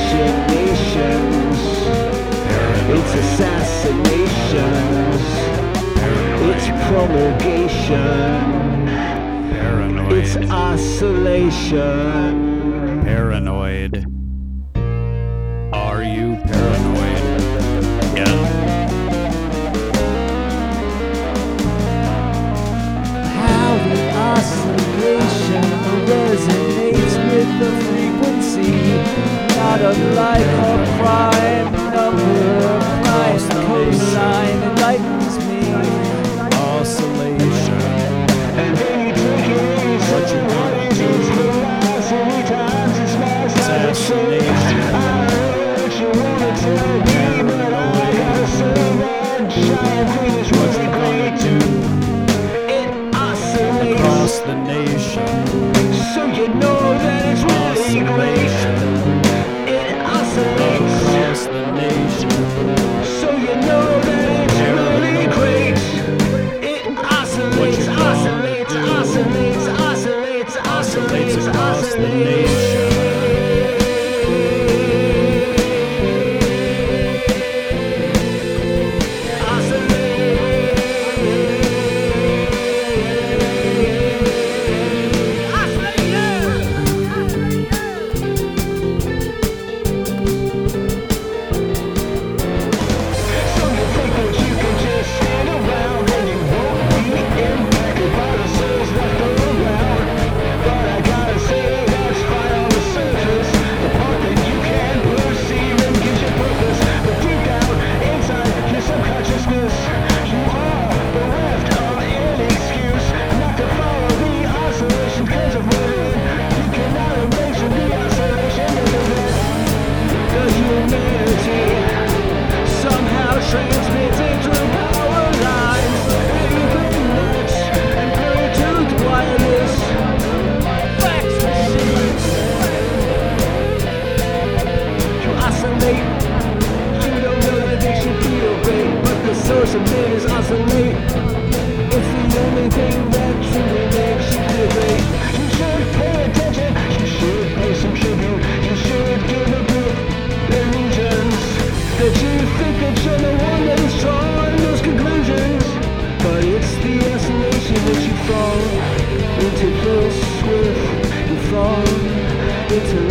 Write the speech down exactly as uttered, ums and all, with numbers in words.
machinations, it's assassinations, it's promulgation, Paranoid. it's isolation. Paranoid. Are you paranoid? Yeah. How the oscillation resonates with the frequency, not unlike a prime number. Prime cosine enlightens me. Oscillation. And then you take it easy. What you gonna do? Assassination. I know what you wanna tell me, but I gotta say that giant thing is What really you great. gonna do? It oscillates. Across the nation. So you know that it's really great. Oscillation. It oscillates. Across the nation. So you know that it's really great. It oscillates, oscillates, oscillates, oscillates, oscillates, across the oscillates. Transmitted through power lines, Ethernet and Bluetooth wireless fax machines. You oscillate, you don't know that they should feel great, but the source of it is oscillate. It's the only thing that truly makes you feel great. You should pay attention, you should pay some tribute, you should give a bit allegiance. That you think that you're the one that is drawing those conclusions, but it's the oscillation that you fall into place with. You fall into